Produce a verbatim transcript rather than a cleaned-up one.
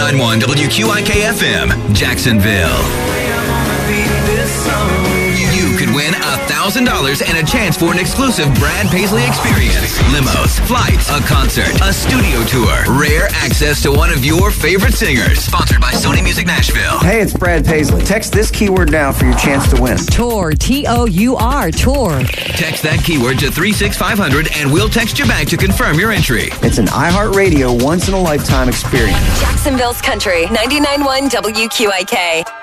ninety-nine point one W Q I K F M, Jacksonville. You could win one thousand dollars and a chance for an exclusive Brad Paisley experience. Limos, flights, a concert, a studio tour, rare access to one of your favorite singers. Sponsored by Sony Music Nashville. Hey, it's Brad Paisley. Text this keyword now for your chance to win. Tour, T O U R, tour. Text that keyword to three six five zero zero and we'll text you back to confirm your entry. It's an iHeartRadio once-in-a-lifetime experience. Jacksonville's Country, ninety-nine point one W Q I K.